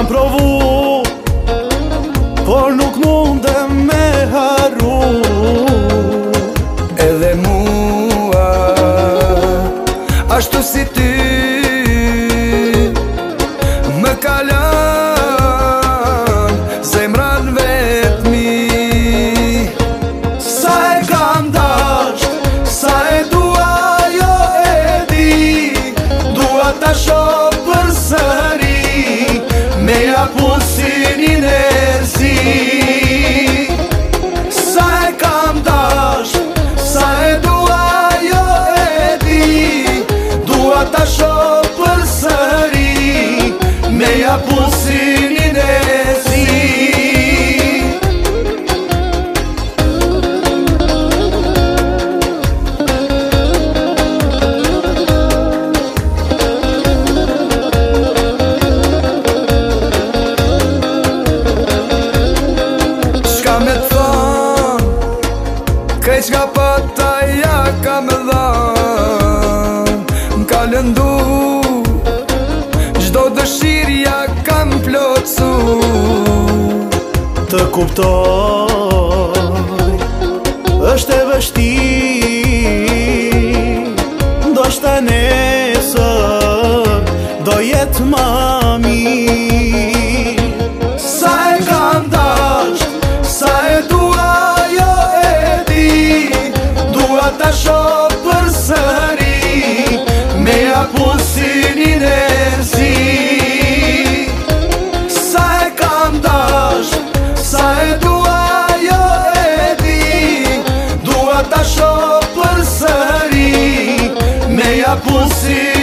Kam provu, por nuk mundem me harru. Edhe mua, ashtu si ty, më kalan zemran vetmi. Sa e kam dasht, sa e dua jo e di. Dua ta shoh përsëri, me japusin e zi. Sa e kam dasht, sa e dua jo e di. Dua ta shoh përsëri, me japusin e zi. Krejt qka pata ja ka me dhan, m'ka lëndu, gjdo dëshirë ja kam plotësu. Të kuptoj, është e vështirë, ndoshta nesër do jetë ma mirë. Sa e kam dasht, sa e dua jo e di. Dua ta shoh përsëri, me japusin e zi. Sa e kam dasht, sa e dua jo e di. Dua ta shoh përsëri, me japusin